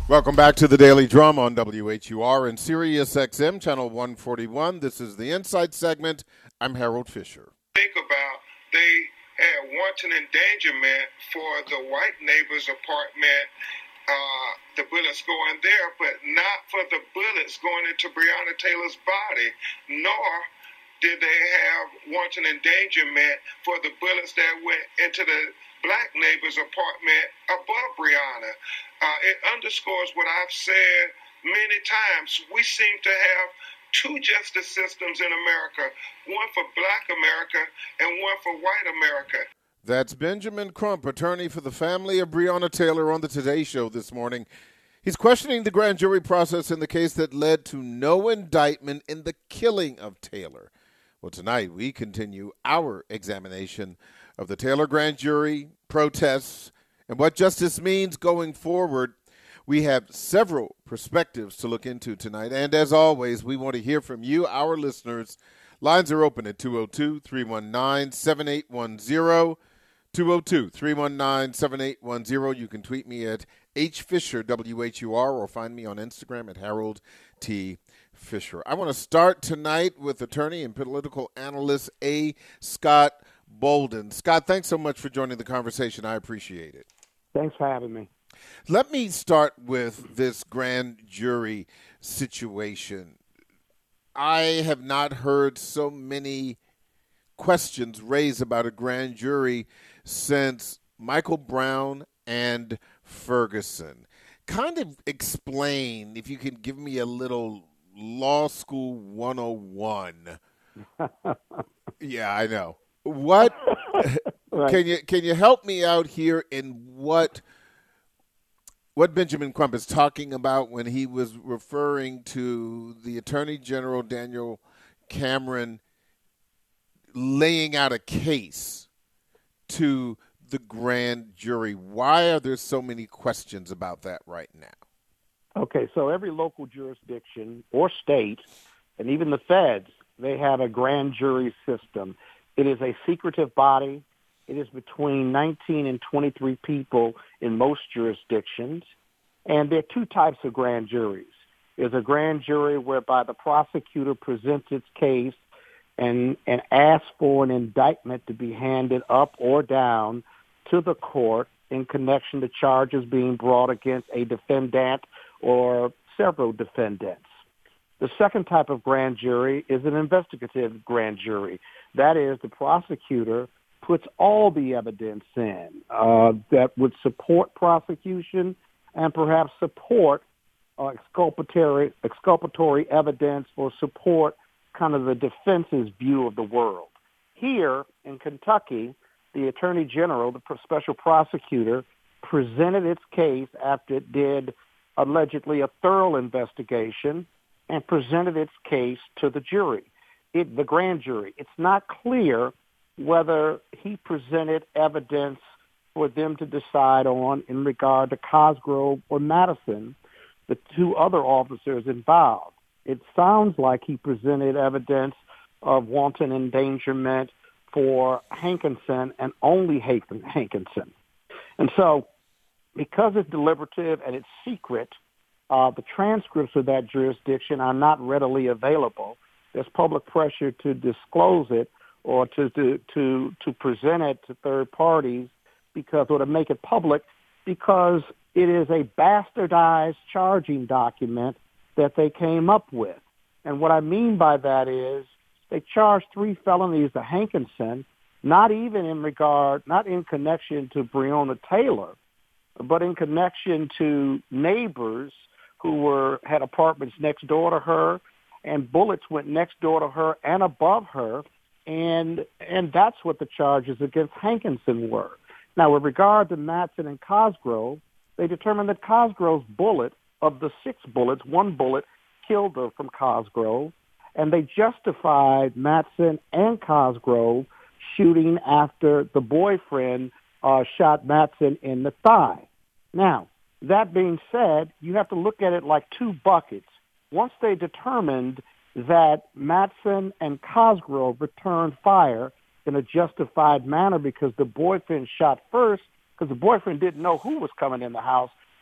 Welcome back to the Daily Drum on WHUR and Sirius XM, Channel 141. This is the Insight segment. I'm Harold Fisher. Think about they had wanton endangerment for the white neighbor's apartment, the bullets going there, but not for the bullets going into Breonna Taylor's body, nor did they have wanton endangerment for the bullets that went into the black neighbor's apartment above Breonna. It underscores what I've said many times. We seem to have two justice systems in America, one for black America and one for white America. That's Benjamin Crump, attorney for the family of Breonna Taylor, on the Today Show this morning. He's questioning the grand jury process in the case that led to no indictment in the killing of Taylor. Well, tonight we continue our examination of the Taylor grand jury, protests, and what justice means going forward. We have several perspectives to look into tonight, and as always, we want to hear from you, our listeners. Lines are open at 202-319-7810, 202-319-7810. You can tweet me at HFisherWHUR or find me on Instagram at Harold T. Fisher. I want to start tonight with attorney and political analyst A. Scott Bolden. Scott, thanks so much for joining the conversation. I appreciate it. Thanks for having me. Let me start with this grand jury situation. I have not heard so many questions raised about a grand jury since Michael Brown and Ferguson. Kind of explain, if you can give me a little law school 101. Yeah, I know. What right. Can you help me out here in what Benjamin Crump is talking about when he was referring to the Attorney General Daniel Cameron laying out a case to the grand jury? Why are there so many questions about that right now? Okay, so every local jurisdiction or state, and even the feds, they have a grand jury system. It is a secretive body. It is between 19 and 23 people in most jurisdictions. And there are two types of grand juries. There's a grand jury whereby the prosecutor presents its case and asks for an indictment to be handed up or down to the court in connection to charges being brought against a defendant or several defendants. The second type of grand jury is an investigative grand jury. That is, the prosecutor puts all the evidence in that would support prosecution and perhaps support exculpatory evidence or support kind of the defense's view of the world. Here in Kentucky, the Attorney General, the special prosecutor, presented its case after it did allegedly a thorough investigation and presented its case to the jury, the grand jury. It's not clear whether he presented evidence for them to decide on in regard to Cosgrove or Madison, the two other officers involved. It sounds like he presented evidence of wanton endangerment for Hankinson and only Hankinson. And so because it's deliberative and it's secret, the transcripts of that jurisdiction are not readily available. There's public pressure to disclose it or to present it to third parties or to make it public because it is a bastardized charging document that they came up with. And what I mean by that is they charged 3 felonies to Hankinson, not in connection to Breonna Taylor, but in connection to neighbors who had apartments next door to her, and bullets went next door to her and above her, and that's what the charges against Hankinson were. Now, with regard to Madsen and Cosgrove, they determined that Cosgrove's bullet, of the 6 bullets, 1 bullet killed her from Cosgrove, and they justified Madsen and Cosgrove shooting after the boyfriend shot Madsen in the thigh. Now, that being said, you have to look at it like 2 buckets. Once they determined that Madsen and Cosgrove returned fire in a justified manner because the boyfriend shot first, because the boyfriend didn't know who was coming in the house,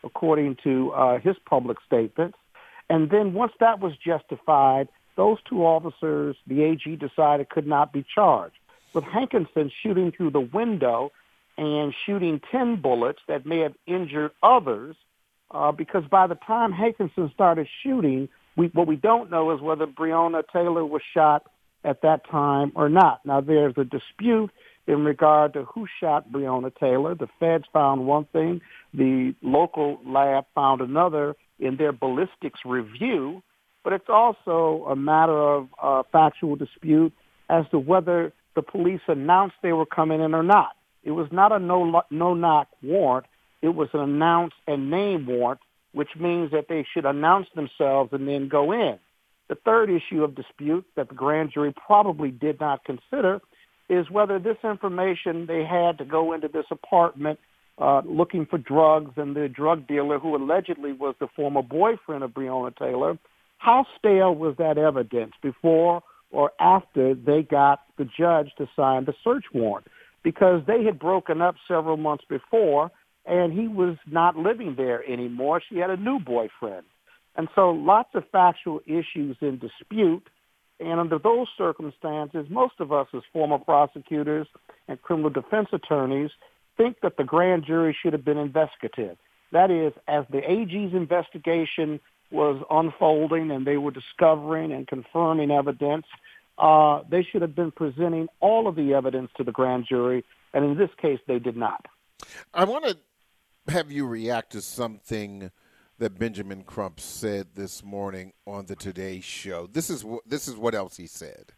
according to his public statements. And then once that was justified, those two officers, the AG decided could not be charged. With Hankinson shooting through the window and shooting 10 bullets that may have injured others, because by the time Hankinson started shooting, what we don't know is whether Breonna Taylor was shot at that time or not. Now, there's a dispute in regard to who shot Breonna Taylor. The feds found one thing. The local lab found another in their ballistics review. But it's also a matter of factual dispute as to whether the police announced they were coming in or not. It was not a no-knock warrant. It was an announce and name warrant, which means that they should announce themselves and then go in. The third issue of dispute that the grand jury probably did not consider is whether this information they had to go into this apartment looking for drugs, and the drug dealer who allegedly was the former boyfriend of Breonna Taylor, how stale was that evidence before or after they got the judge to sign the search warrant? Because they had broken up several months before, and he was not living there anymore. She had a new boyfriend. And so lots of factual issues in dispute. And under those circumstances, most of us as former prosecutors and criminal defense attorneys think that the grand jury should have been investigative. That is, as the AG's investigation was unfolding and they were discovering and confirming evidence, they should have been presenting all of the evidence to the grand jury, and in this case, they did not. I want to have you react to something that Benjamin Crump said this morning on the Today Show. This is what else he said.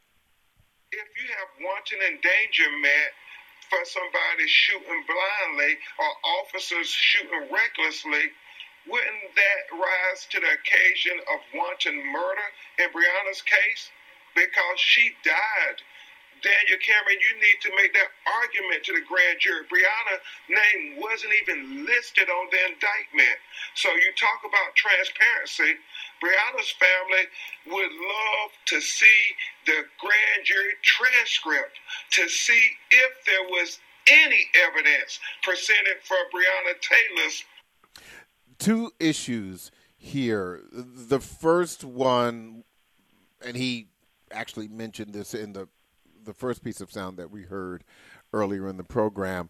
If you have wanton endangerment for somebody shooting blindly or officers shooting recklessly, wouldn't that rise to the occasion of wanton murder in Breonna's case? Because she died. Daniel Cameron, you need to make that argument to the grand jury. Breonna's name wasn't even listed on the indictment. So you talk about transparency. Breonna's family would love to see the grand jury transcript to see if there was any evidence presented for Breonna Taylor's. Two issues here. The first one, and he actually mentioned this in the first piece of sound that we heard earlier in the program.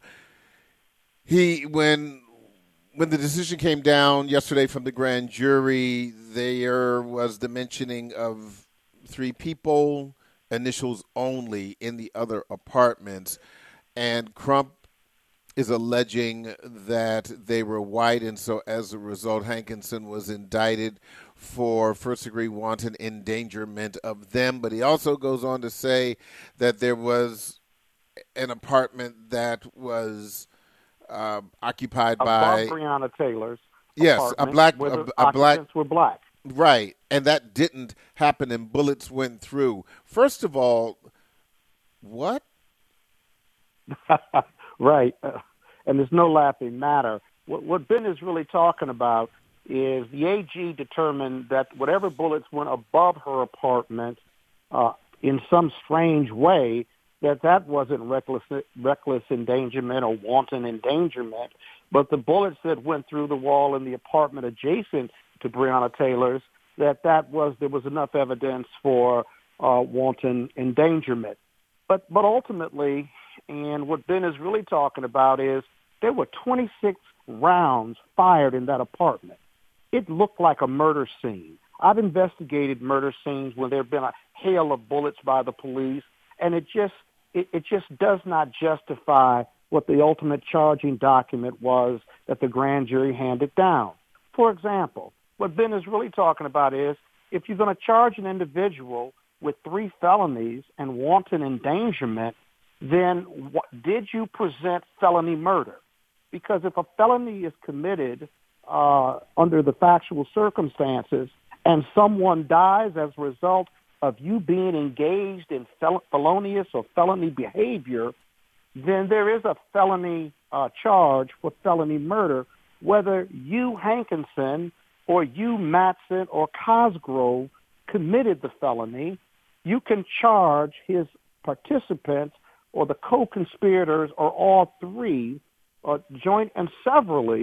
When the decision came down yesterday from the grand jury, there was the mentioning of 3 people, initials only, in the other apartments, and Crump is alleging that they were white, and so as a result, Hankinson was indicted for first-degree wanton endangerment of them. But he also goes on to say that there was an apartment that was occupied by Breonna Taylor's. Yes, a black. Were black. Right, and that didn't happen, and bullets went through. First of all, what? Right, and there's no laughing matter. What Ben is really talking about is the AG determined that whatever bullets went above her apartment in some strange way, that wasn't reckless endangerment or wanton endangerment, but the bullets that went through the wall in the apartment adjacent to Breonna Taylor's, there was enough evidence for wanton endangerment. But ultimately, and what Ben is really talking about is there were 26 rounds fired in that apartment. It looked like a murder scene. I've investigated murder scenes where there have been a hail of bullets by the police, and it just does not justify what the ultimate charging document was that the grand jury handed down. For example, what Ben is really talking about is if you're going to charge an individual with 3 felonies and wanton endangerment, then did you present felony murder? Because if a felony is committed under the factual circumstances and someone dies as a result of you being engaged in felonious or felony behavior, then there is a felony charge for felony murder, whether you, Hankinson, or you, Matson, or Cosgrove committed the felony. You can charge his participants or the co-conspirators or all 3 joint and severally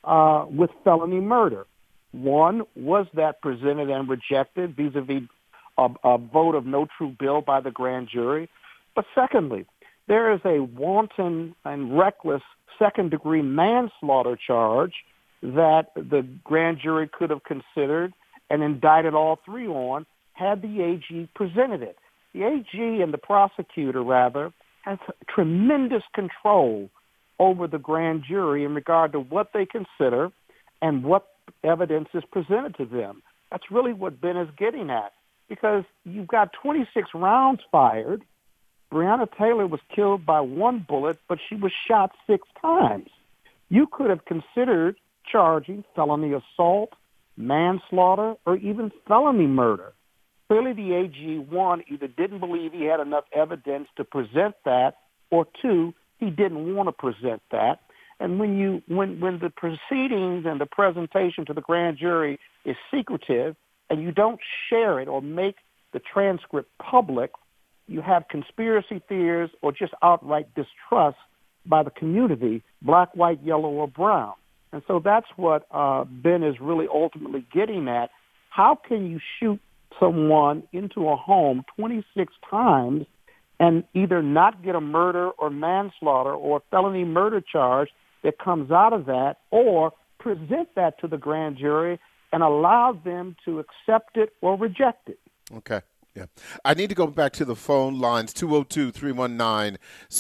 with felony murder. One, was that presented and rejected vis-a-vis a vote of no true bill by the grand jury? But secondly, there is a wanton and reckless second-degree manslaughter charge that the grand jury could have considered and indicted all three on had the AG presented it. The AG and the prosecutor, rather, has tremendous control over the grand jury in regard to what they consider and what evidence is presented to them. That's really what Ben is getting at, because you've got 26 rounds fired. Breonna Taylor was killed by one bullet, but she was shot 6 times. You could have considered charging felony assault, manslaughter, or even felony murder. Clearly, the AG, one, either didn't believe he had enough evidence to present that, or two, he didn't want to present that. And when the proceedings and the presentation to the grand jury is secretive, and you don't share it or make the transcript public, you have conspiracy theories or just outright distrust by the community, black, white, yellow, or brown. And so that's what Ben is really ultimately getting at. How can you shoot someone into a home 26 times and either not get a murder or manslaughter or felony murder charge that comes out of that, or present that to the grand jury and allow them to accept it or reject it? Okay. Yeah. I need to go back to the phone lines, 202-319-7810,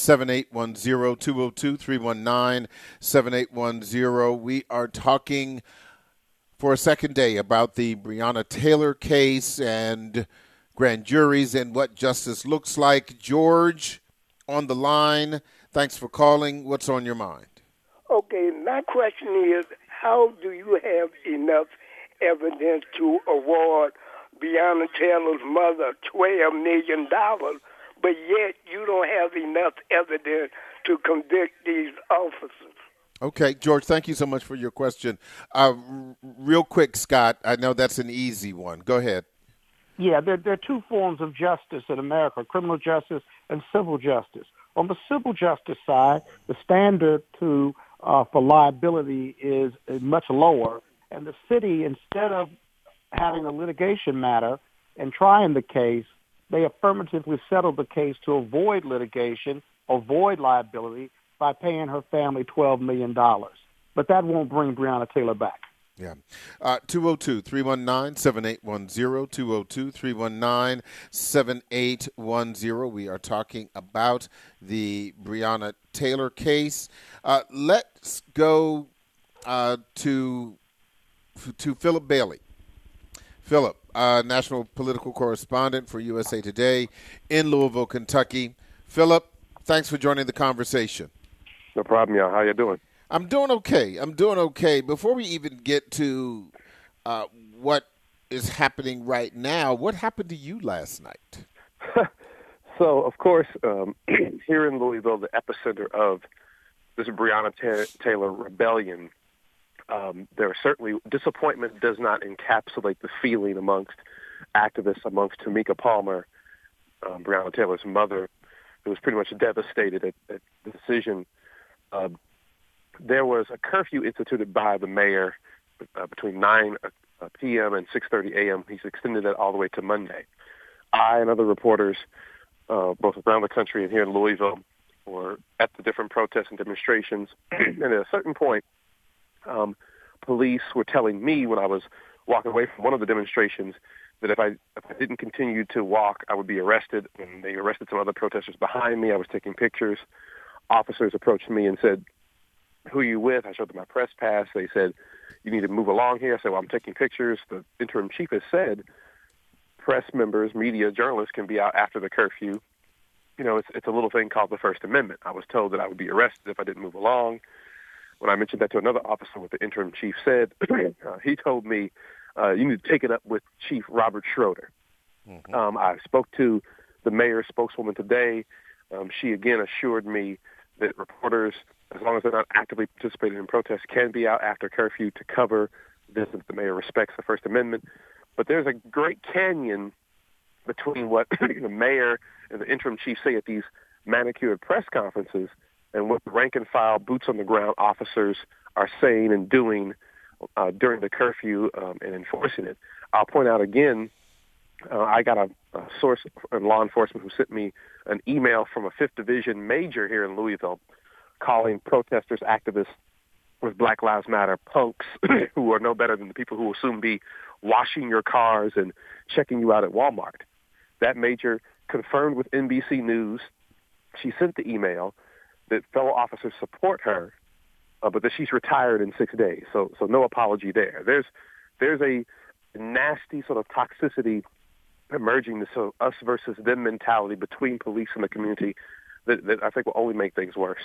202-319-7810. We are talking for a second day about the Breonna Taylor case and grand juries and what justice looks like. George on the line. Thanks for calling. What's on your mind? Okay, my question is, how do you have enough evidence to award Breonna Taylor's mother $12 million, but yet you don't have enough evidence to convict these officers? Okay, George, thank you so much for your question. Real quick, Scott, I know that's an easy one. Go ahead. Yeah, there are two forms of justice in America, criminal justice and civil justice. On the civil justice side, the standard for liability is much lower, and the city, instead of having a litigation matter and trying the case, they affirmatively settled the case to avoid litigation, avoid liability by paying her family $12 million. But that won't bring Breonna Taylor back. Yeah. 202-319-7810, 202-319-7810. We are talking about the Breonna Taylor case. Let's go to Philip Bailey. Philip, national political correspondent for USA Today in Louisville, Kentucky. Philip, thanks for joining the conversation. No problem, y'all. How you doing? I'm doing okay. Before we even get to what is happening right now, what happened to you last night? So, of course, here in Louisville, the epicenter of this Breonna Taylor rebellion, there are certainly disappointment does not encapsulate the feeling amongst activists, amongst Tamika Palmer, Breonna Taylor's mother, who was pretty much devastated at the decision. There was a curfew instituted by the mayor between 9 p.m. and 6:30 a.m. He's extended that all the way to Monday. I and other reporters, both around the country and here in Louisville, were at the different protests and demonstrations. And at a certain point, police were telling me when I was walking away from one of the demonstrations that if I didn't continue to walk, I would be arrested. And they arrested some other protesters behind me. I was taking pictures. Officers approached me and said, "Who are you with?" I showed them my press pass. They said, "You need to move along here." I said, "Well, I'm taking pictures." The interim chief has said press members, media, journalists can be out after the curfew. You know, it's a little thing called the First Amendment. I was told that I would be arrested if I didn't move along. When I mentioned that to another officer, what the interim chief said, he told me, "You need to take it up with Chief Robert Schroeder." Mm-hmm. I spoke to the mayor's spokeswoman today. She again assured me that reporters, as long as they're not actively participating in protests, can be out after curfew to cover this if the mayor respects the First Amendment. But there's a great canyon between what the mayor and the interim chief say at these manicured press conferences and what the rank and file, boots on the ground officers are saying and doing during the curfew and enforcing it. I'll point out again, I got a source in law enforcement who sent me an email from a 5th Division major here in Louisville calling protesters, activists with Black Lives Matter punks who are no better than the people who will soon be washing your cars and checking you out at Walmart. That major confirmed with NBC News. She sent the email that fellow officers support her, but that she's retired in 6 days. So no apology there. There's a nasty sort of toxicity emerging, this sort of us versus them mentality between police and the community that I think will only make things worse.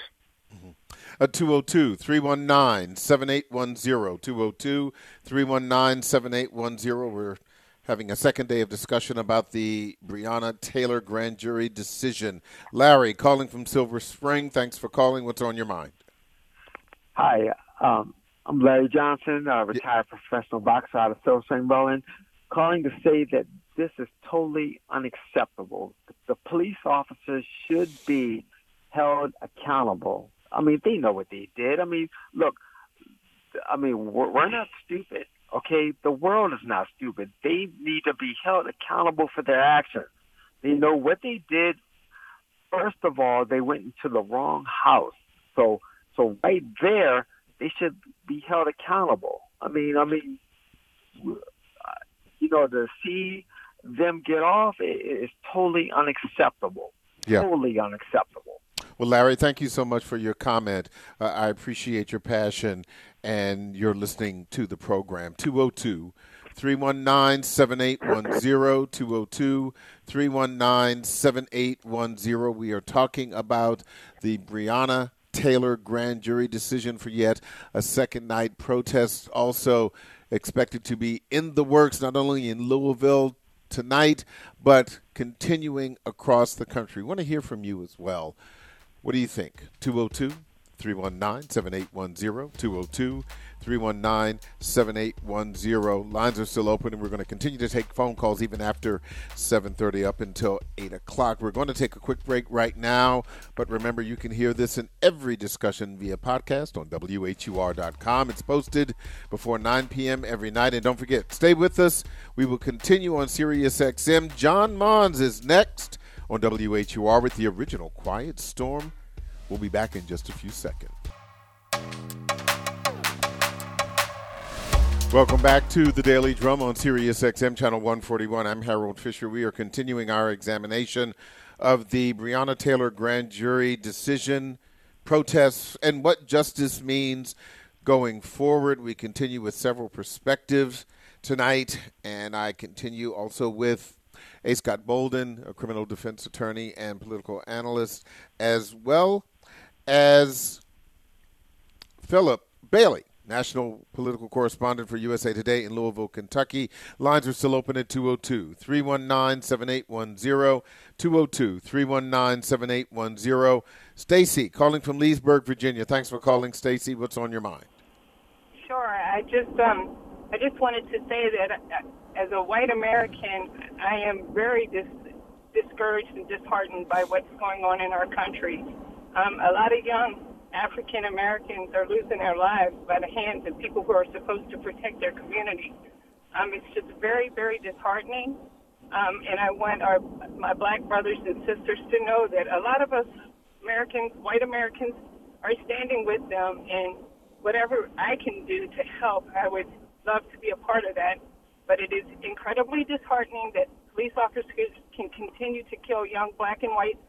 202-319-7810, 202-319-7810. We're having a second day of discussion about the Breonna Taylor grand jury decision. Larry, calling from Silver Spring. Thanks for calling. What's on your mind? Hi, I'm Larry Johnson, retired professional boxer out of Silver Spring, Maryland, calling to say that this is totally unacceptable. The police officers should be held accountable. I mean, they know what they did. I mean, look, we're not stupid, okay? The world is not stupid. They need to be held accountable for their actions. They know what they did. First of all, they went into the wrong house. So right there, they should be held accountable. I mean, to see them get off is totally unacceptable. Yeah. Totally unacceptable. Well, Larry, thank you so much for your comment. I appreciate your passion and your listening to the program. 202-319-7810, 202-319-7810. We are talking about the Breonna Taylor grand jury decision for yet a second night. Protests also expected to be in the works, not only in Louisville tonight, but continuing across the country. We want to hear from you as well. What do you think? 202-319-7810, 202-319-7810. Lines are still open, and we're going to continue to take phone calls even after 7:30 up until 8 o'clock. We're going to take a quick break right now, but remember, you can hear this in every discussion via podcast on WHUR.com. It's posted before 9 p.m. every night. And don't forget, stay with us. We will continue on Sirius XM. John Mons is next on WHUR with the original Quiet Storm. We'll be back in just a few seconds. Welcome back to the Daily Drum on Sirius XM Channel 141. I'm Harold Fisher. We are continuing our examination of the Breonna Taylor grand jury decision, protests, and what justice means going forward. We continue with several perspectives tonight, and I continue also with A. Scott Bolden, a criminal defense attorney and political analyst, as well as Philip Bailey, national political correspondent for USA Today in Louisville, Kentucky. Lines are still open at 202-319-7810, 202-319-7810. Stacy, calling from Leesburg, Virginia. Thanks for calling, Stacy. What's on your mind? Sure. I just wanted to say that as a white American, I am very discouraged and disheartened by what's going on in our country. A lot of young African Americans are losing their lives by the hands of people who are supposed to protect their community. It's just very, very disheartening. And I want my black brothers and sisters to know that a lot of us Americans, white Americans, are standing with them. And whatever I can do to help, I would love to be a part of that. But it is incredibly disheartening that police officers can continue to kill young black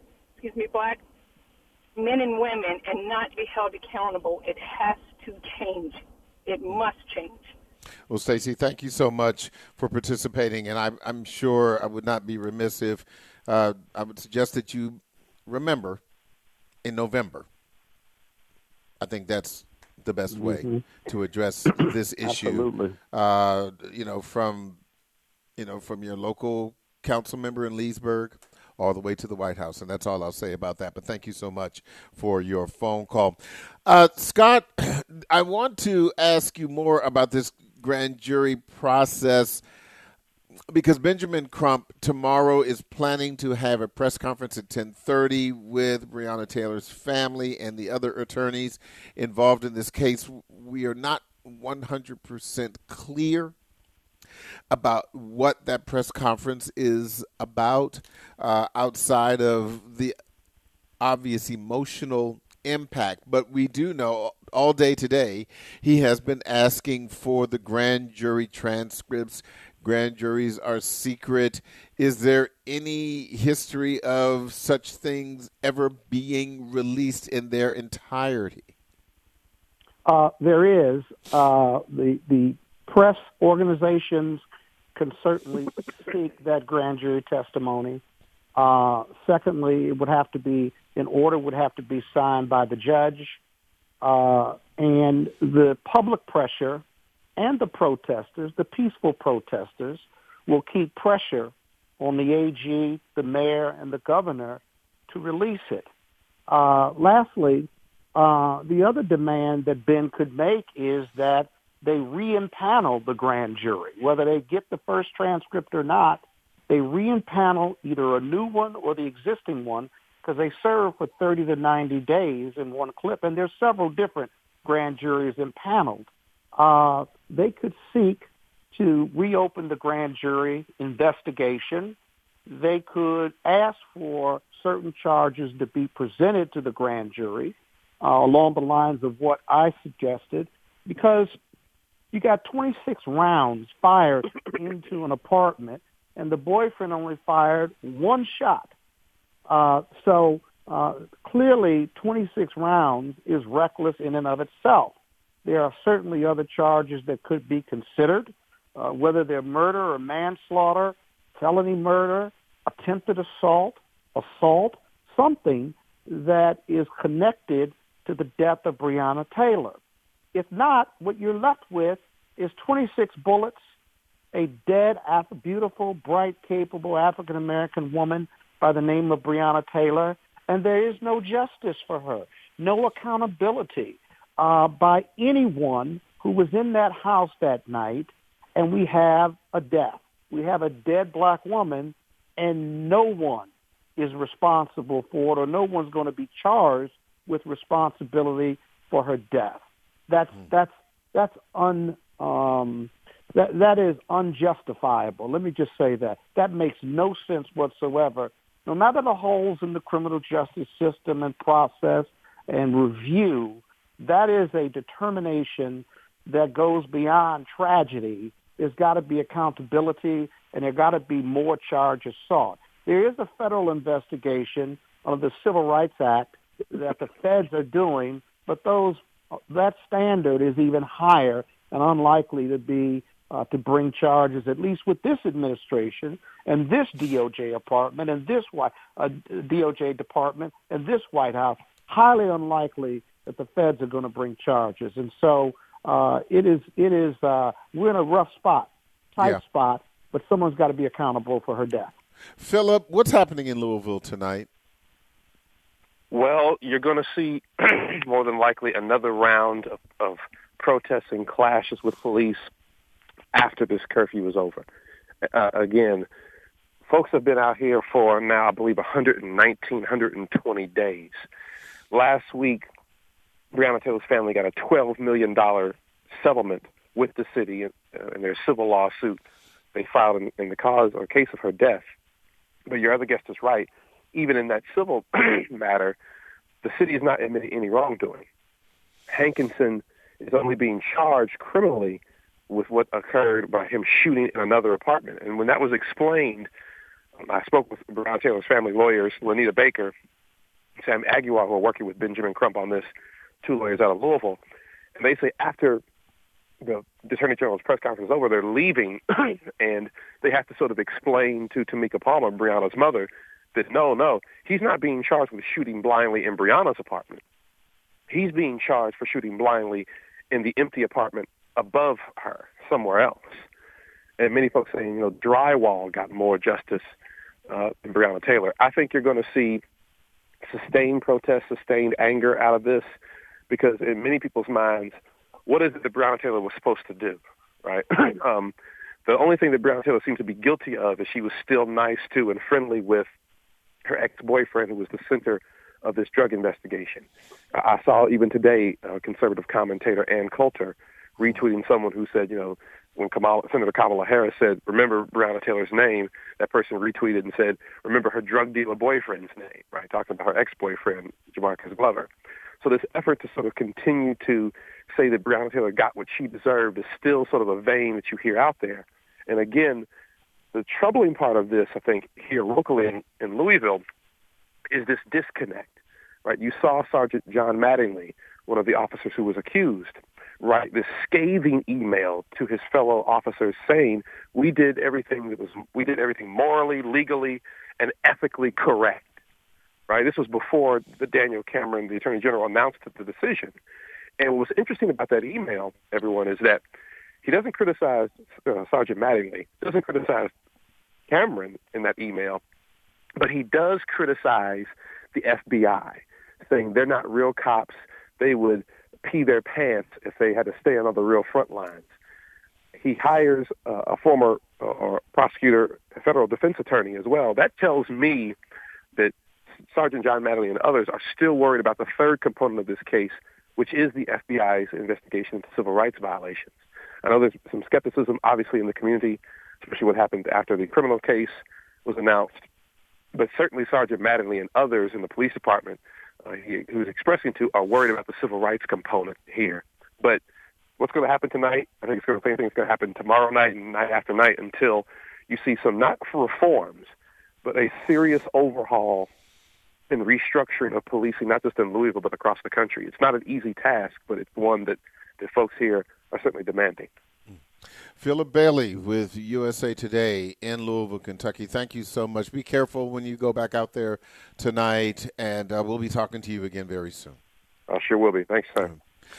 men and women and not be held accountable. It has to change. It must change. Well, Stacey, thank you so much for participating, and I'm sure I would not be remiss if I would suggest that you remember in November. I think that's the best way to address this issue. Absolutely. From your local council member in Leesburg all the way to the White House. And that's all I'll say about that. But thank you so much for your phone call. Scott, I want to ask you more about this grand jury process. because Benjamin Crump tomorrow is planning to have a press conference at 10:30 with Breonna Taylor's family and the other attorneys involved in this case. We are not 100% clear about what that press conference is about, outside of the obvious emotional impact. But we do know all day today he has been asking for the grand jury transcripts. Grand juries are secret. Is there any history of such things ever being released in their entirety? There is. The press organizations can certainly seek that grand jury testimony. Secondly, it would have to be, an order would have to be signed by the judge. And the public pressure and the protesters, the peaceful protesters, will keep pressure on the AG, the mayor, and the governor to release it. Lastly, the other demand that Ben could make is that they re-impanel the grand jury. Whether they get the first transcript or not, they re-impanel either a new one or the existing one, because they serve for 30 to 90 days in one clip, and there's several different grand juries impaneled. They could seek to reopen the grand jury investigation. They could ask for certain charges to be presented to the grand jury along the lines of what I suggested, because you got 26 rounds fired into an apartment, and the boyfriend only fired one shot. So clearly 26 rounds is reckless in and of itself. There are certainly other charges that could be considered, whether they're murder or manslaughter, felony murder, attempted assault, something that is connected to the death of Breonna Taylor. If not, what you're left with is 26 bullets, a dead, beautiful, bright, capable African-American woman by the name of Breonna Taylor, and there is no justice for her, no accountability by anyone who was in that house that night, and we have a death. We have a dead black woman, and no one is responsible for it, or no one's going to be charged with responsibility for her death. That is unjustifiable. Let me just say that. That makes no sense whatsoever. No matter the holes in the criminal justice system and process and review, that is a determination that goes beyond tragedy. There's got to be accountability, and there got to be more charges sought. There is a federal investigation of the Civil Rights Act that the feds are doing, but that standard is even higher and unlikely to be to bring charges, at least with this administration and this DOJ department and this DOJ department and this White House. Highly unlikely that the feds are going to bring charges, and so it is. We're in a rough spot, tight spot, but someone's got to be accountable for her death. Philip, what's happening in Louisville tonight? Well, you're going to see more than likely another round of protests and clashes with police after this curfew is over. Again, folks have been out here for now, I believe, 120 days. Last week, Breonna Taylor's family got a $12 million settlement with the city in their civil lawsuit they filed in the case of her death. But your other guest is right. Even in that civil matter, the city is not admitting any wrongdoing. Hankinson is only being charged criminally with what occurred by him shooting in another apartment. And when that was explained, I spoke with Breonna Taylor's family lawyers, Lanita Baker, Sam Aguilar, who are working with Benjamin Crump on this, two lawyers out of Louisville. And they say after the Attorney General's press conference is over, they're leaving, and they have to sort of explain to Tamika Palmer, Breonna's mother, that no, he's not being charged with shooting blindly in Breonna's apartment. He's being charged for shooting blindly in the empty apartment above her, somewhere else. And many folks saying, drywall got more justice than Breonna Taylor. I think you're going to see sustained protests, sustained anger out of this, because in many people's minds, what is it that Breonna Taylor was supposed to do, right? The only thing that Breonna Taylor seemed to be guilty of is she was still nice to and friendly with her ex-boyfriend, who was the center of this drug investigation. I saw even today conservative commentator Ann Coulter retweeting someone who said, when Senator Kamala Harris said, remember Breonna Taylor's name, that person retweeted and said, remember her drug dealer boyfriend's name, right? Talking about her ex-boyfriend, Jamarcus Glover. So this effort to sort of continue to say that Breonna Taylor got what she deserved is still sort of a vein that you hear out there. And again, the troubling part of this, I think, here locally in Louisville, is this disconnect, right? You saw Sergeant John Mattingly, one of the officers who was accused, write this scathing email to his fellow officers saying, we did everything morally, legally, and ethically correct, right? This was before the Daniel Cameron, the Attorney General, announced the decision. And what was interesting about that email, everyone, is that he doesn't criticize Sergeant Mattingly, doesn't criticize Cameron in that email, but he does criticize the FBI, saying they're not real cops. They would pee their pants if they had to stay on the real front lines. He hires a former prosecutor, a federal defense attorney as well. That tells me that Sergeant John Mattingly and others are still worried about the third component of this case, which is the FBI's investigation into civil rights violations. I know there's some skepticism, obviously, in the community, especially what happened after the criminal case was announced. But certainly Sergeant Mattingly and others in the police department he was expressing to are worried about the civil rights component here. But what's going to happen tonight? I think the same thing is going to happen tomorrow night and night after night until you see some, not reforms, but a serious overhaul and restructuring of policing, not just in Louisville, but across the country. It's not an easy task, but it's one that the folks here are certainly demanding. Philip Bailey with USA Today in Louisville, Kentucky. Thank you so much. Be careful when you go back out there tonight, and we'll be talking to you again very soon. I sure will be. Thanks, sir.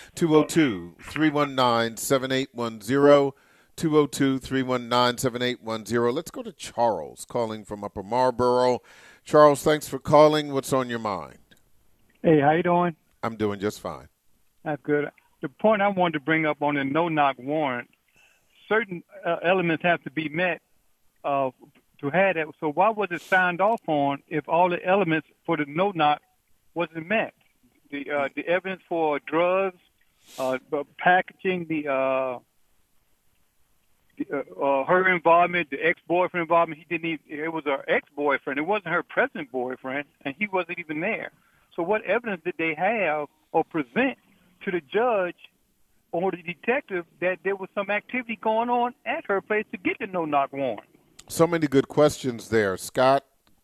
202-319-7810, 202-319-7810. Let's go to Charles calling from Upper Marlboro. Charles, thanks for calling. What's on your mind? Hey, how you doing? I'm doing just fine. That's good. The point I wanted to bring up on the no-knock warrant, certain elements have to be met to have that. So why was it signed off on if all the elements for the no-knock wasn't met? The evidence for drugs, packaging, her involvement, the ex-boyfriend involvement. It was her ex-boyfriend. It wasn't her present boyfriend, and he wasn't even there. So what evidence did they have or present to the judge or the detective that there was some activity going on at her place to get the no-knock warrant? So many good questions there. Scott?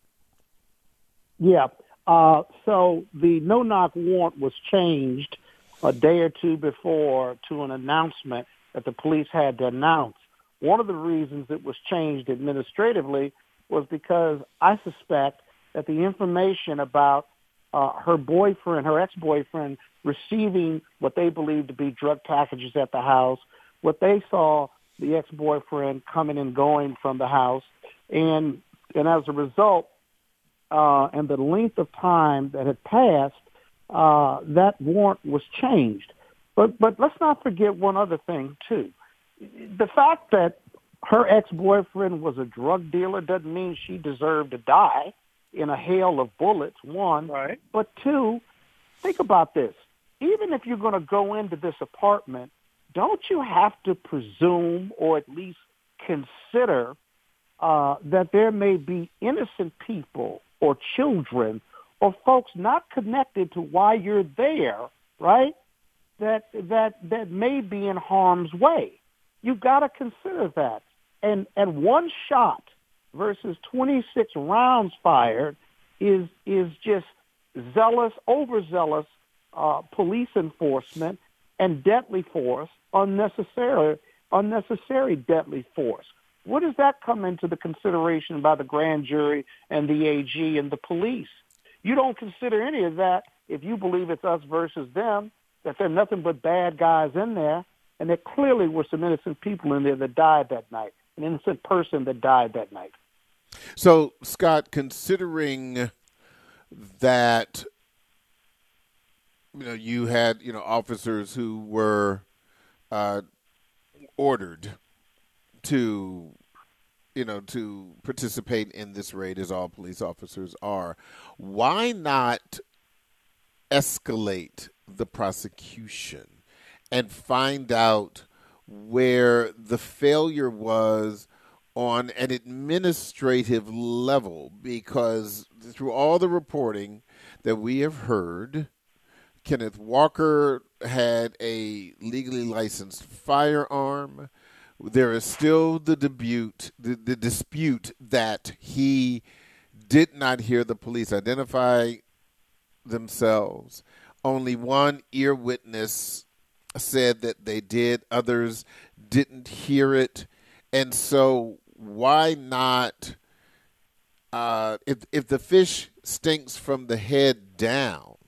Yeah. So the no-knock warrant was changed a day or two before to an announcement that the police had to announce. One of the reasons it was changed administratively was because I suspect that the information about her boyfriend, her ex-boyfriend, receiving what they believed to be drug packages at the house, what they saw the ex-boyfriend coming and going from the house, and as a result, and the length of time that had passed, that warrant was changed. But let's not forget one other thing, too. The fact that her ex-boyfriend was a drug dealer doesn't mean she deserved to die in a hail of bullets, one. Right. But two, think about this. Even if you're going to go into this apartment, don't you have to presume or at least consider that there may be innocent people or children or folks not connected to why you're there, right, that may be in harm's way? You've got to consider that. And one shot versus 26 rounds fired is just overzealous police enforcement and deadly force, unnecessary deadly force. What does that come into the consideration by the grand jury and the AG and the police? You don't consider any of that if you believe it's us versus them, that there are nothing but bad guys in there, and there clearly were some innocent people in there that died that night, an innocent person that died that night. So, Scott, considering that, you had, officers who were ordered to to participate in this raid, as all police officers are, why not escalate the prosecution and find out where the failure was on an administrative level? Because through all the reporting that we have heard, Kenneth Walker had a legally licensed firearm. There is still the dispute that he did not hear the police identify themselves. Only one ear witness said that they did. Others didn't hear it. And so why not, if the fish stinks from the head down,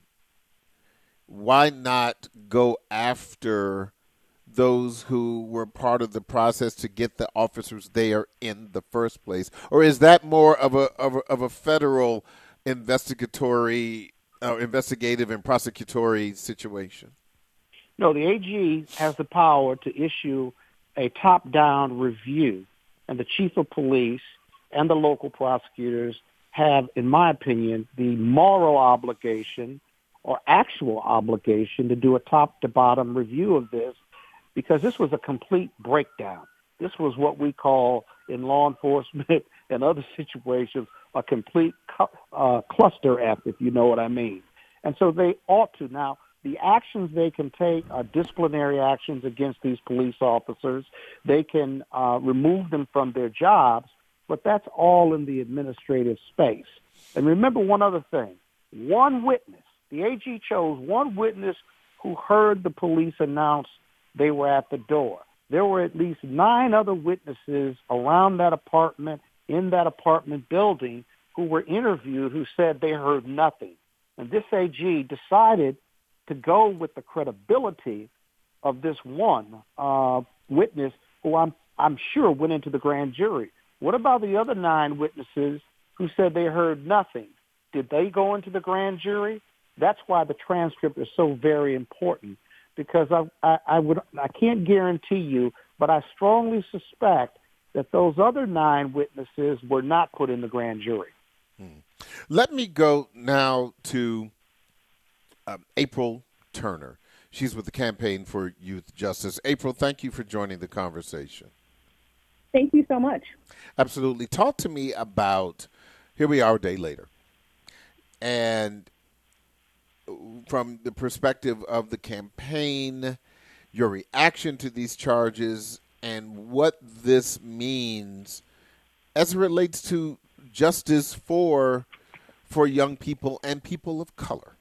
why not go after those who were part of the process to get the officers there in the first place? Or is that more of a federal investigative and prosecutory situation? No, the AG has the power to issue a top-down review, and the chief of police and the local prosecutors have, in my opinion, the moral obligation or actual obligation to do a top-to-bottom review of this, because this was a complete breakdown. This was what we call in law enforcement and other situations a complete cluster F, if you know what I mean. And so they ought to. Now, the actions they can take are disciplinary actions against these police officers. They can remove them from their jobs, but that's all in the administrative space. And remember one other thing. One witness, the AG chose one witness who heard the police announce they were at the door. There were at least 9 other witnesses around that apartment, in that apartment building, who were interviewed who said they heard nothing. And this AG decided to go with the credibility of this one witness who I'm sure went into the grand jury. What about the other 9 witnesses who said they heard nothing? Did they go into the grand jury? That's why the transcript is so very important, because I can't guarantee you, but I strongly suspect that those other 9 witnesses were not put in the grand jury. Let me go now to April Turner. She's with the Campaign for Youth Justice. April, thank you for joining the conversation. Thank you so much. Absolutely. Talk to me about, here we are a day later, and from the perspective of the campaign, your reaction to these charges, and what this means as it relates to justice for young people and people of color.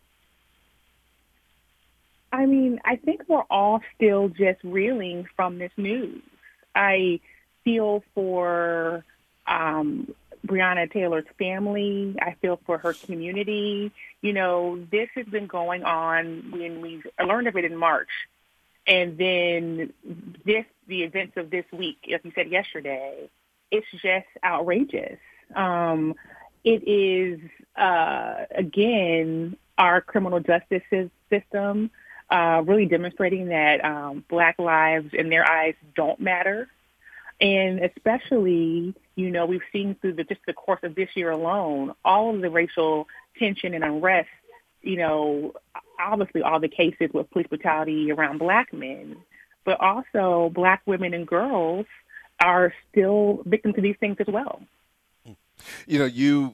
I mean, I think we're all still just reeling from this news. I feel for Breonna Taylor's family. I feel for her community. You know, this has been going on when we learned of it in March. And then the events of this week, like you said yesterday, it's just outrageous. It is, again, our criminal justice system really demonstrating that Black lives in their eyes don't matter. And especially, you know, we've seen through just the course of this year alone, all of the racial tension and unrest, you know, obviously all the cases with police brutality around Black men, but also Black women and girls are still victims to these things as well. You know, you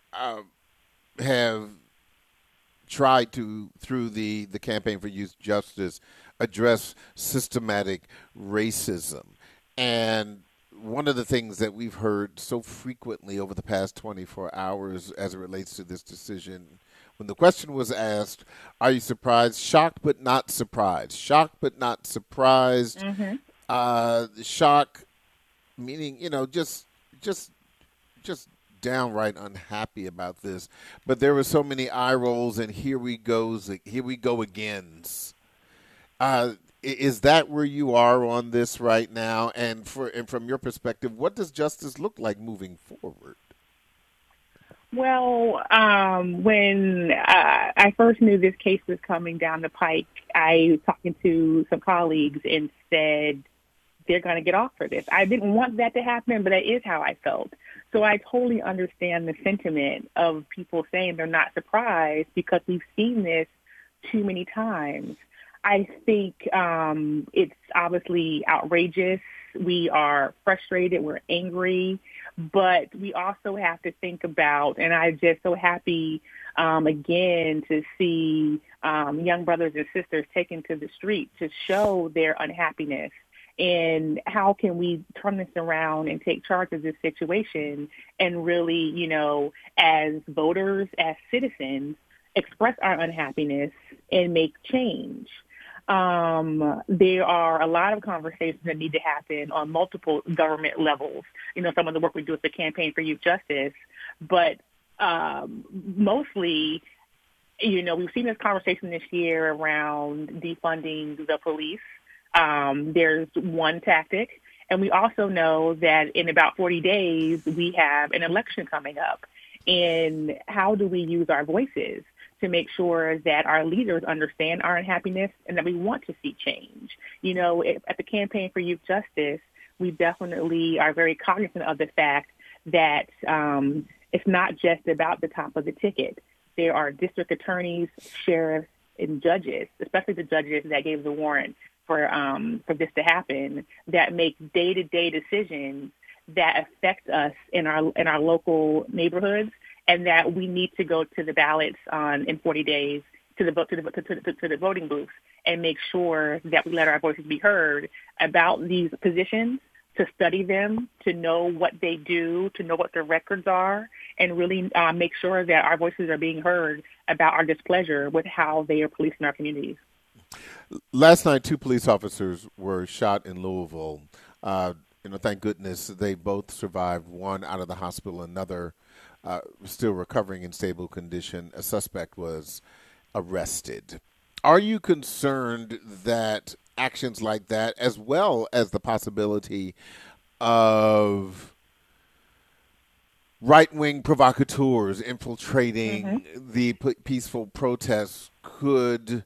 have tried to, through the Campaign for Youth Justice, address systematic racism. And one of the things that we've heard so frequently over the past 24 hours as it relates to this decision, when the question was asked, are you surprised? Shocked but not surprised. Shocked but not surprised. Mm-hmm. Shock meaning, you know, just downright unhappy about this. But there were so many eye rolls and here we go agains. Is that where you are on this right now? And from your perspective, what does justice look like moving forward? Well, when I first knew this case was coming down the pike, I was talking to some colleagues and said they're going to get off for this. I didn't want that to happen, but that is how I felt. So I totally understand the sentiment of people saying they're not surprised because we've seen this too many times. I think it's obviously outrageous. We are frustrated. We're angry. But we also have to think about, and I'm just so happy, again, to see young brothers and sisters taken to the street to show their unhappiness. And how can we turn this around and take charge of this situation and really, as voters, as citizens, express our unhappiness and make change? There are a lot of conversations that need to happen on multiple government levels. Some of the work we do with the Campaign for Youth Justice, but mostly, we've seen this conversation this year around defunding the police. There's one tactic. And we also know that in about 40 days, we have an election coming up. And how do we use our voices to make sure that our leaders understand our unhappiness and that we want to see change? At the Campaign for Youth Justice, we definitely are very cognizant of the fact that it's not just about the top of the ticket. There are district attorneys, sheriffs, and judges, especially the judges that gave the warrant for this to happen, that make day-to-day decisions that affect us in our local neighborhoods, and that we need to go to the ballots in 40 days to the voting booths and make sure that we let our voices be heard about these positions, to study them, to know what they do, to know what their records are, and really make sure that our voices are being heard about our displeasure with how they are policing our communities. Last night, 2 police officers were shot in Louisville. Thank goodness they both survived. One out of the hospital, another still recovering in stable condition. A suspect was arrested. Are you concerned that actions like that, as well as the possibility of right-wing provocateurs infiltrating the peaceful protests, could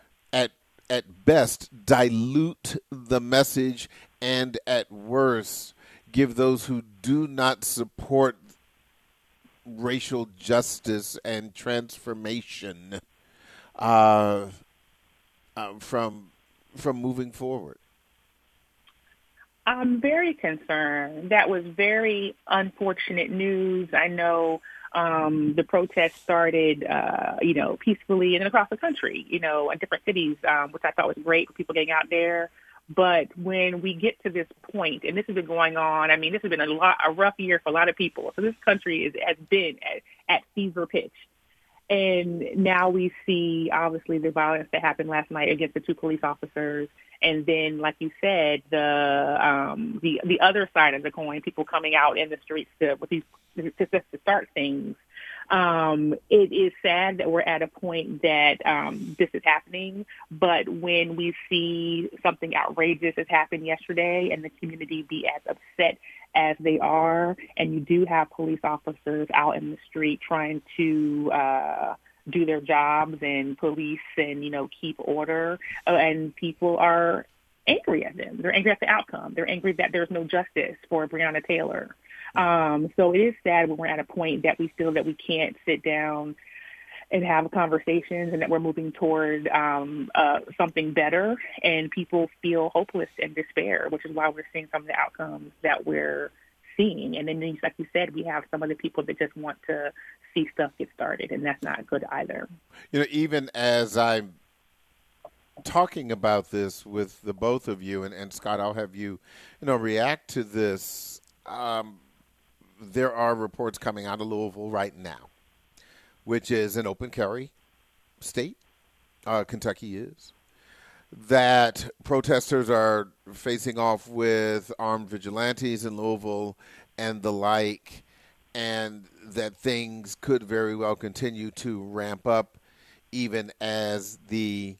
at best dilute the message and at worst give those who do not support racial justice and transformation from moving forward? I'm very concerned. That was very unfortunate news. I know the protests started, peacefully and across the country, in different cities, which I thought was great for people getting out there. But when we get to this point, and this has been going on, this has been a rough year for a lot of people. So this country has been at fever pitch. And now we see, obviously, the violence that happened last night against the 2 police officers. And then, like you said, the other side of the coin, people coming out in the streets to start things. It is sad that we're at a point that this is happening, but when we see something outrageous has happened yesterday and the community be as upset as they are, and you do have police officers out in the street trying to do their jobs and police and, keep order, and people are angry at them. They're angry at the outcome. They're angry that there's no justice for Breonna Taylor. So it is sad when we're at a point that we feel that we can't sit down and have conversations and that we're moving toward something better, and people feel hopeless and despair, which is why we're seeing some of the outcomes that we're seeing. And then, like you said, we have some of the people that just want to see stuff get started, and that's not good either. Even as I'm talking about this with the both of you, and Scott, I'll have you, react to this. There are reports coming out of Louisville right now, which is an open carry state. Kentucky is. That protesters are facing off with armed vigilantes in Louisville and the like, and that things could very well continue to ramp up even as the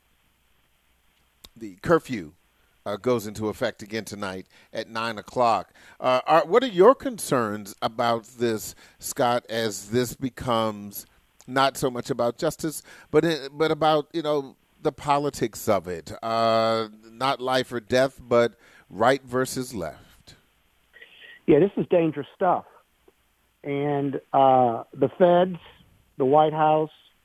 curfew goes into effect again tonight at 9 o'clock. What are your concerns about this, Scott, as this becomes not so much about justice, but about, the politics of it? Not life or death, but right versus left. Yeah, this is dangerous stuff. And the feds, the White House,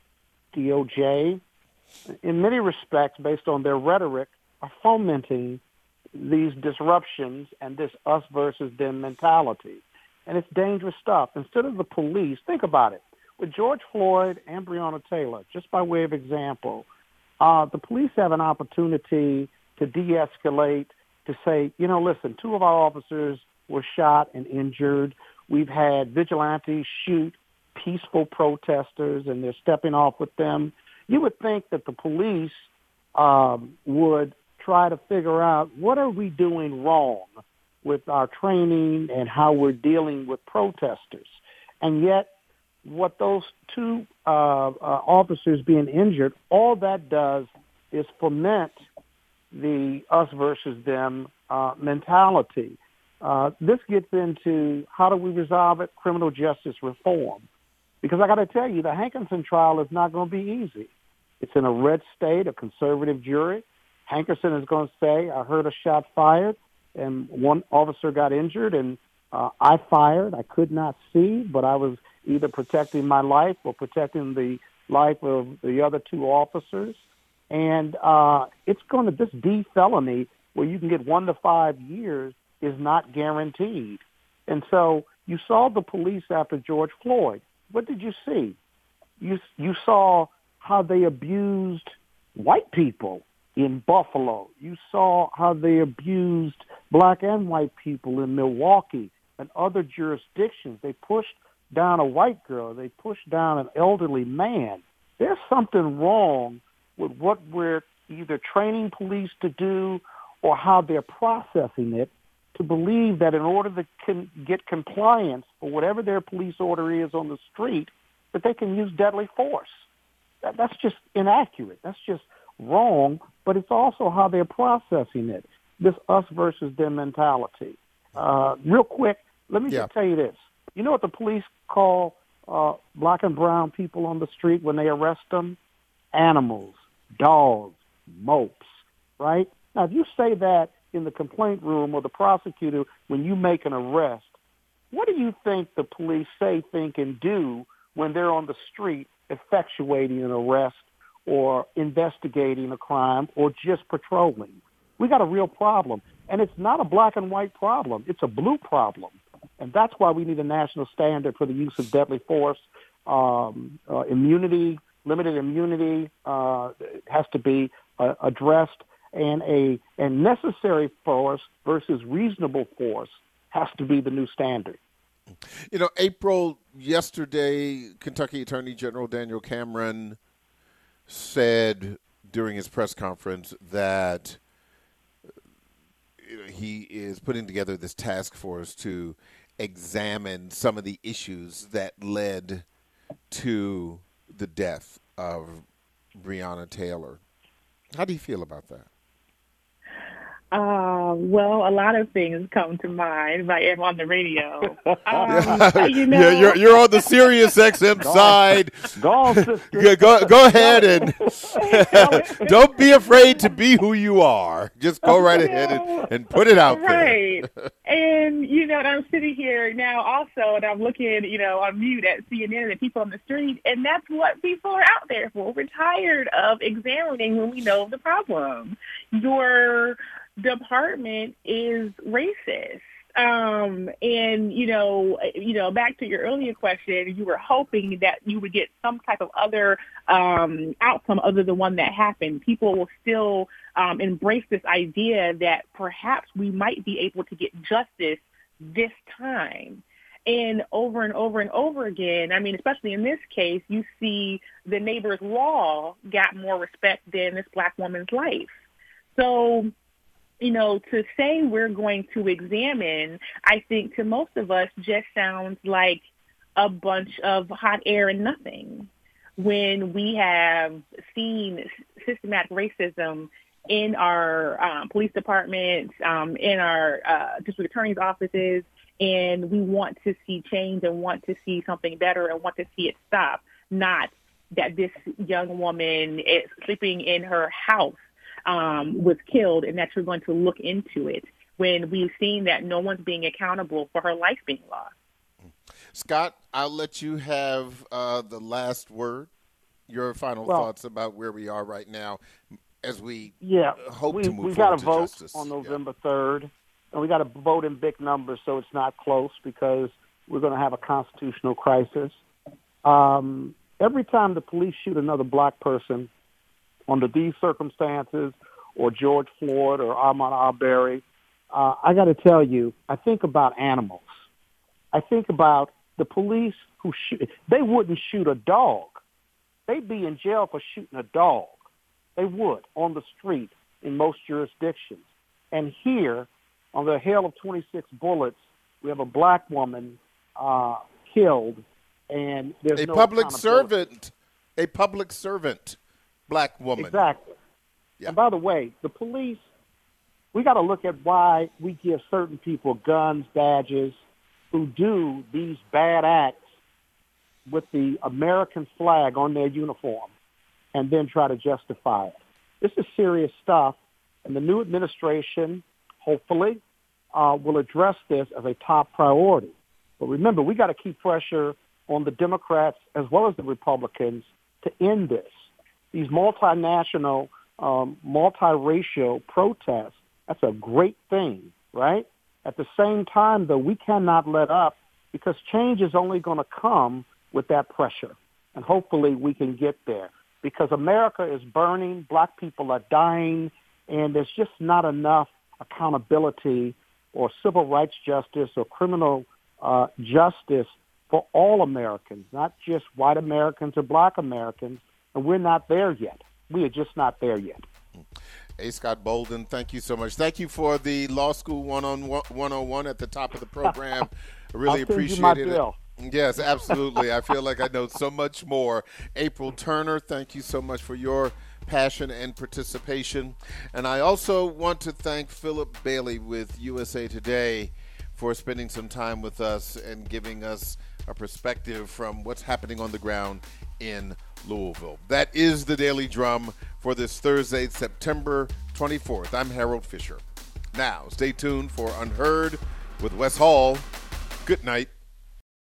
DOJ, in many respects, based on their rhetoric, are fomenting these disruptions and this us versus them mentality. And it's dangerous stuff. Instead of the police, think about it. With George Floyd and Breonna Taylor, just by way of example, the police have an opportunity to de-escalate, to say, listen, 2 of our officers were shot and injured. We've had vigilantes shoot peaceful protesters, and they're stepping off with them. You would think that the police would try to figure out what are we doing wrong with our training and how we're dealing with protesters. And yet, what those 2 officers being injured, all that does is foment the us versus them mentality. This gets into how do we resolve it? Criminal justice reform. Because I got to tell you, the Hankerson trial is not going to be easy. It's in a red state, a conservative jury. Hankerson is going to say, I heard a shot fired, and 1 officer got injured, and I fired. I could not see, but I was either protecting my life or protecting the life of the other 2 officers. And it's going to, this D felony, where you can get 1 to 5 years, is not guaranteed. And so you saw the police after George Floyd. What did you see? You saw how they abused white people in Buffalo. You saw how they abused black and white people in Milwaukee and other jurisdictions. They pushed down a white girl. They pushed down an elderly man. There's something wrong with what we're either training police to do or how they're processing it, to believe that in order to get compliance for whatever their police order is on the street, that they can use deadly force. That's just inaccurate. That's just wrong, but it's also how they're processing it, this us versus them mentality. Real quick, let me just tell you this. You know what the police call black and brown people on the street when they arrest them? Animals, dogs, mopes, right? Now, if you say that in the complaint room or the prosecutor when you make an arrest, what do you think the police say, think, and do when they're on the street effectuating an arrest or investigating a crime or just patrolling? We got a real problem. And it's not a black and white problem. It's a blue problem. And that's why we need a national standard for the use of deadly force. Immunity, limited immunity has to be addressed. And necessary force versus reasonable force has to be the new standard. April, yesterday, Kentucky Attorney General Daniel Cameron said during his press conference that he is putting together this task force to examine some of the issues that led to the death of Breonna Taylor. How do you feel about that? Well, a lot of things come to mind if I am on the radio. You're on the Sirius XM side. Go ahead and don't be afraid to be who you are. Just go right ahead and put it out there. Right. And, I'm sitting here now also, and I'm looking, on mute at CNN and people on the street, and that's what people are out there for. We're tired of examining when we know the problem. Your department is racist. Back to your earlier question, you were hoping that you would get some type of other outcome other than one that happened. People will still embrace this idea that perhaps we might be able to get justice this time. And over and over and over again, especially in this case, you see the neighbor's law got more respect than this black woman's life. So, to say we're going to examine, I think to most of us just sounds like a bunch of hot air and nothing. When we have seen systematic racism in our police departments, in our district attorney's offices, and we want to see change and want to see something better and want to see it stop, not that this young woman is sleeping in her house was killed and that you're going to look into it. when we've seen that no one's being accountable for her life being lost. Scott, I'll let you have the last word, your final thoughts about where we are right now as we hope to move we forward got to to vote justice. on November 3rd, and we got to vote in big numbers so it's not close because we're going to have a constitutional crisis. Every time the police shoot another black person under these circumstances, or George Floyd or Ahmaud Arbery, I got to tell you, I think about animals. I think about the police who shoot. They wouldn't shoot a dog. They'd be in jail for shooting a dog. They would on the street in most jurisdictions. And here, on the hail of 26 bullets, we have a black woman killed, and there's a no public accountability. servant, black woman. Exactly. Yeah. And by the way, the police, we got to look at why we give certain people guns, badges, who do these bad acts with the American flag on their uniform and then try to justify it. This is serious stuff, and the new administration, hopefully, will address this as a top priority. But remember, we got to keep pressure on the Democrats as well as the Republicans to end this. These multinational, multiracial protests, that's a great thing, right? At the same time, though, we cannot let up because change is only going to come with that pressure. And hopefully we can get there because America is burning, black people are dying, and there's just not enough accountability or civil rights justice or criminal justice for all Americans, not just white Americans or black Americans, and we're not there yet. We are just not there yet. A. Scott Bolden, thank you so much. Thank you for the Law School 101 at the top of the program. I really appreciate it. Bill. Yes, absolutely. I feel like I know so much more. April Turner, thank you so much for your passion and participation. And I also want to thank Philip Bailey with USA Today for spending some time with us and giving us a perspective from what's happening on the ground in Louisville. That is the Daily Drum for this Thursday, September 24th. I'm Harold Fisher. Now, stay tuned for Unheard with Wes Hall. Good night.